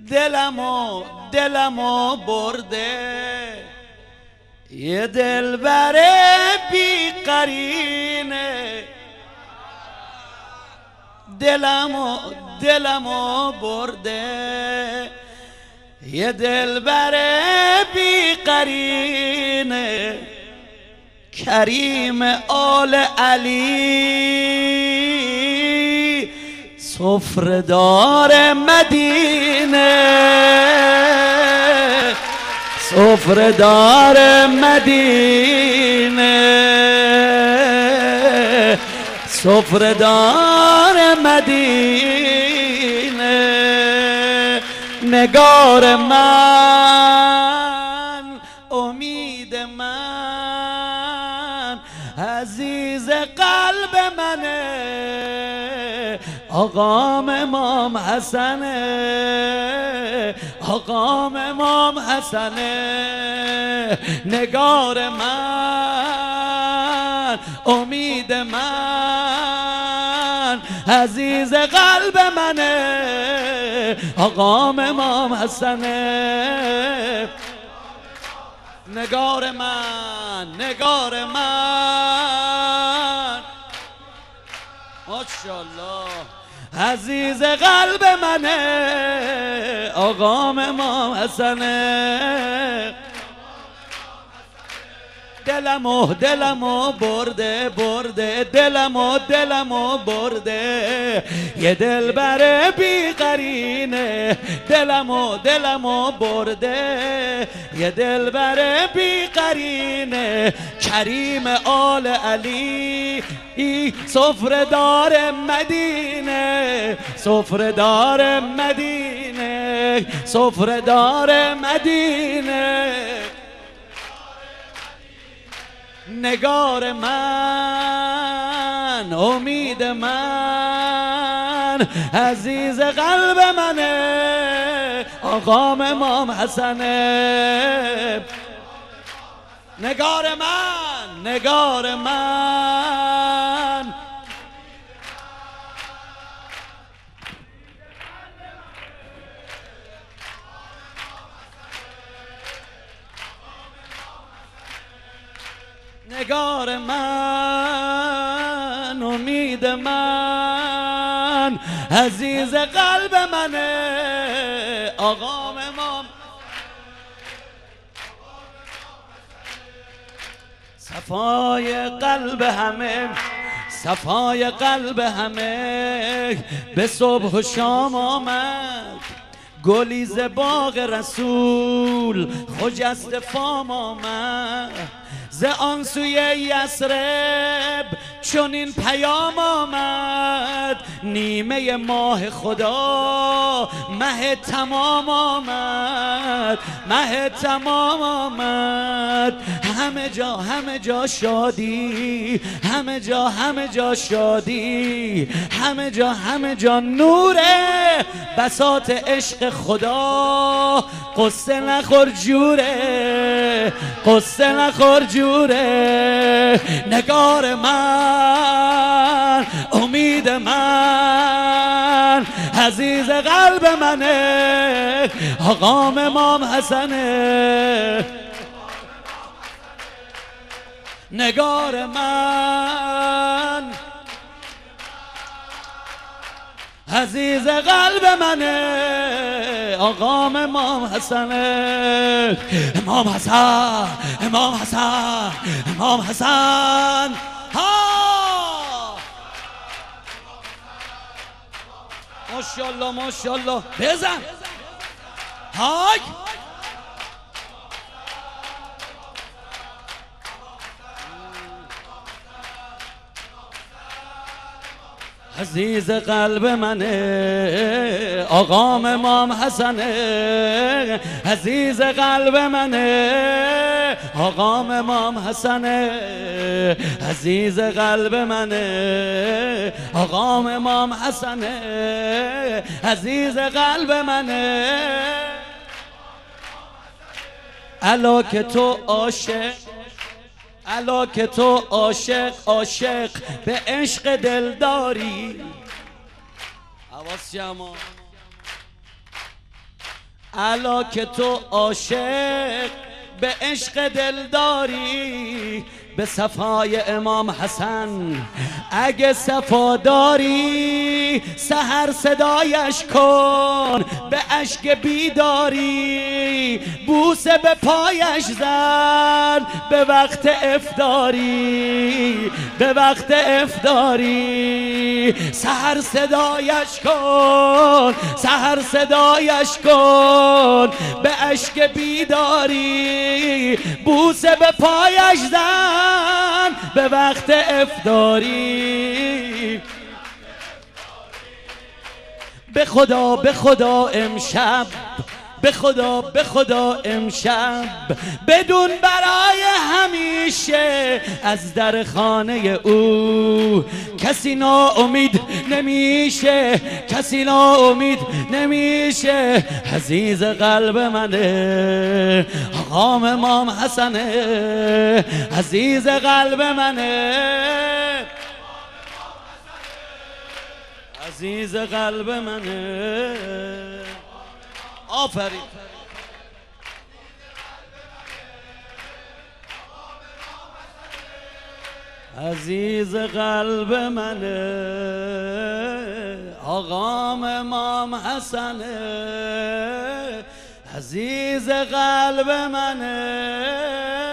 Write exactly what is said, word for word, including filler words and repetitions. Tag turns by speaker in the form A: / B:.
A: دلمو دلمو برده یه دلبر بی قرینه، دلمو دلمو برده یه دلبر بی قرینه، کریم آل علی سفره‌دار مدینه، سفره‌دار مدینه، سفره‌دار مدینه. نگار من، امید من، عزیز قلب منه، آقام امام حسنه، آقام امام حسنه. نگار من، امید من، عزیز قلب منه، آقام امام حسنه. نگار من، نگار من، ماشاءالله، عزیز قلب منه، آقام امام حسنه. دلمو دلمو برده برده، دلمو دلمو برده یه دلبر بی قرینه، دلمو دلمو برده یه دلبر بی قرینه، کریم آل علی سفره‌دار مدینه، سفره‌دار مدینه، سفره‌دار مدینه. نگار من، امید من، عزیز قلب منه، آقام امام حسنه. نگار من، نگار من، نگار من، امید من، عزیز قلب منه، آقام امام. صفای قلب همه، صفای قلب همه به صبح و شام آمد، گلی ز باغ رسول خجسته فام آمد، ز آن سوی یثرب چنین پیام آمد، نیمه ماه خدا مه تمام آمد، مه تمام آمد. همه جا همه جا شادی، همه جا همه جا شادی، همه جا همه جا نوره، بساط عشق خدا، قصه نخور جوره، قصه نخور جوره. نگار من، امید من، عزیز قلب منه، آقام امام حسنه. نگار من، عزیز قلب منه، آقام امام حسنه. امام حسن، امام حسن، امام حسن. ها ماشاءالله ماشاءالله، بزن های. عزیز قلب منه، آقام امام حسنه، عزیز قلب منه، آقام امام حسنه، عزیز قلب منه، آقام امام حسنه، عزیز قلب منه. الا که تو عاشق، الا که تو عاشق عاشق به عشق دلداری. حواس جمع الا که تو عاشق به عشق دلداری، به صفای امام حسن اگه صفا داری، سحر صدایش کن به اشک بیداری، بوسه به پایش زن به وقت افطاری، به وقت افطاری. سحر صدایش کن، سحر صدایش کن به اشک بیداری، بوسه به پایش زن به وقت افطاری. به خدا به خدا امشب، به خدا به خدا امشب بدون برای همیشه از در خانه او کسی ناامید نمیشه، کسی ناامید نمیشه. عزیز قلب منه آقام امام حسنه، عزیز قلب منه، عزیز قلب منه. آفرین. عزیز قلب منه آقام امام حسنه، عزیز قلب منه.